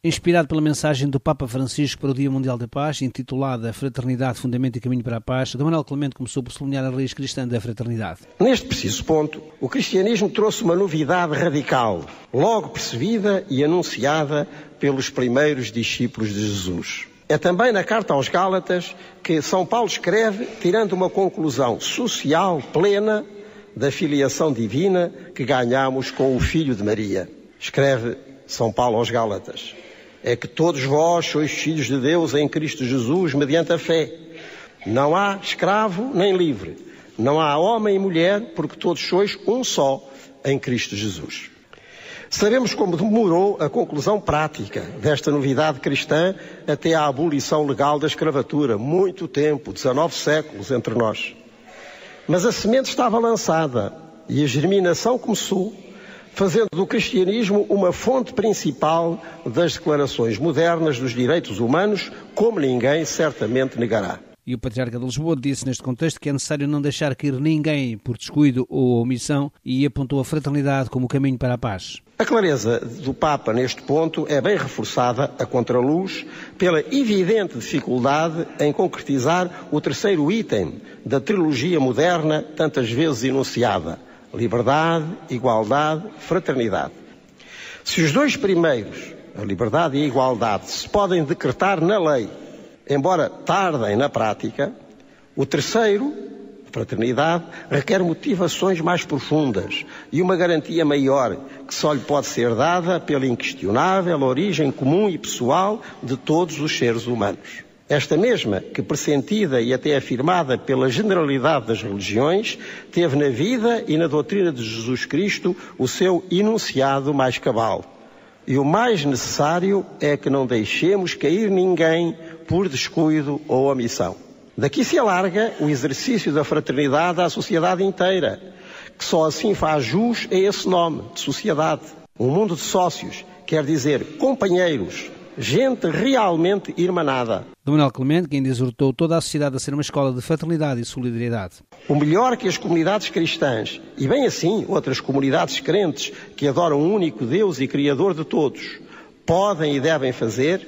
Inspirado pela mensagem do Papa Francisco para o Dia Mundial da Paz, intitulada Fraternidade, Fundamento e Caminho para a Paz, D. Manuel Clemente começou por sublinhar a raiz cristã da fraternidade. Neste preciso ponto, o cristianismo trouxe uma novidade radical, logo percebida e anunciada pelos primeiros discípulos de Jesus. É também na carta aos Gálatas que São Paulo escreve, tirando uma conclusão social plena da filiação divina que ganhamos com o Filho de Maria. Escreve São Paulo aos Gálatas: é que todos vós sois filhos de Deus em Cristo Jesus, mediante a fé. Não há escravo nem livre, não há homem e mulher, porque todos sois um só em Cristo Jesus. Sabemos como demorou a conclusão prática desta novidade cristã até à abolição legal da escravatura. Muito tempo, 19 séculos entre nós. Mas a semente estava lançada e a germinação começou, fazendo do cristianismo uma fonte principal das declarações modernas dos direitos humanos, como ninguém certamente negará. E o Patriarca de Lisboa disse neste contexto que é necessário não deixar cair ninguém por descuido ou omissão e apontou a fraternidade como o caminho para a paz. A clareza do Papa neste ponto é bem reforçada a contraluz pela evidente dificuldade em concretizar o terceiro item da trilogia moderna tantas vezes enunciada: liberdade, igualdade, fraternidade. Se os dois primeiros, a liberdade e a igualdade, se podem decretar na lei, embora tardem na prática, o terceiro, a fraternidade, requer motivações mais profundas e uma garantia maior que só lhe pode ser dada pela inquestionável origem comum e pessoal de todos os seres humanos. Esta mesma, que pressentida e até afirmada pela generalidade das religiões, teve na vida e na doutrina de Jesus Cristo o seu enunciado mais cabal. E o mais necessário é que não deixemos cair ninguém por descuido ou omissão. Daqui se alarga o exercício da fraternidade à sociedade inteira, que só assim faz jus a esse nome, de sociedade. Um mundo de sócios, quer dizer companheiros, gente realmente irmanada. D. Manuel Clemente, que ainda exortou toda a sociedade a ser uma escola de fraternidade e solidariedade. O melhor que as comunidades cristãs, e bem assim outras comunidades crentes que adoram um único Deus e Criador de todos, podem e devem fazer,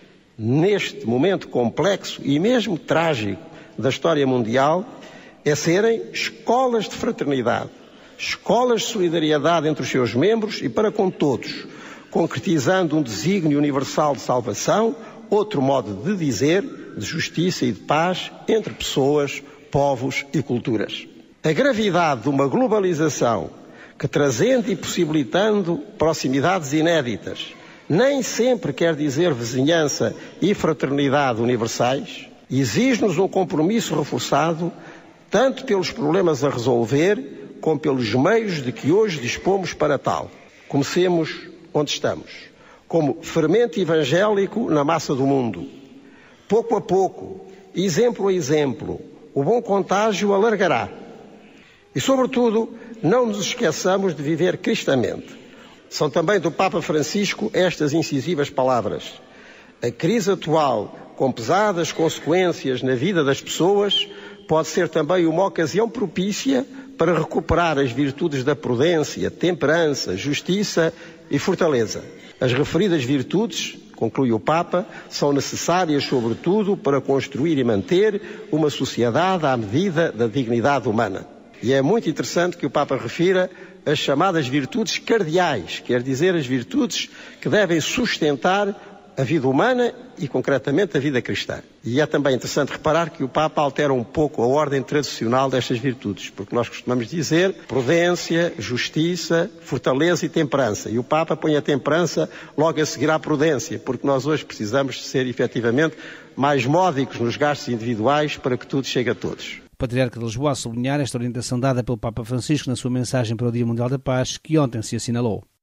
neste momento complexo e mesmo trágico da história mundial, é serem escolas de fraternidade, escolas de solidariedade entre os seus membros e para com todos, concretizando um desígnio universal de salvação, outro modo de dizer, de justiça e de paz entre pessoas, povos e culturas. A gravidade de uma globalização que, trazendo e possibilitando proximidades inéditas, nem sempre quer dizer vizinhança e fraternidade universais, exige-nos um compromisso reforçado, tanto pelos problemas a resolver, como pelos meios de que hoje dispomos para tal. Comecemos onde estamos, como fermento evangélico na massa do mundo. Pouco a pouco, exemplo a exemplo, o bom contágio alargará. E, sobretudo, não nos esqueçamos de viver cristamente. São também do Papa Francisco estas incisivas palavras: a crise atual, com pesadas consequências na vida das pessoas, pode ser também uma ocasião propícia para recuperar as virtudes da prudência, temperança, justiça e fortaleza. As referidas virtudes, conclui o Papa, são necessárias, sobretudo, para construir e manter uma sociedade à medida da dignidade humana. E é muito interessante que o Papa refira as chamadas virtudes cardeais, quer dizer, as virtudes que devem sustentar a vida humana e, concretamente, a vida cristã. E é também interessante reparar que o Papa altera um pouco a ordem tradicional destas virtudes, porque nós costumamos dizer prudência, justiça, fortaleza e temperança. E o Papa põe a temperança logo a seguir à prudência, porque nós hoje precisamos ser, efetivamente, mais módicos nos gastos individuais para que tudo chegue a todos. O Patriarca de Lisboa a sublinhar esta orientação dada pelo Papa Francisco na sua mensagem para o Dia Mundial da Paz, que ontem se assinalou.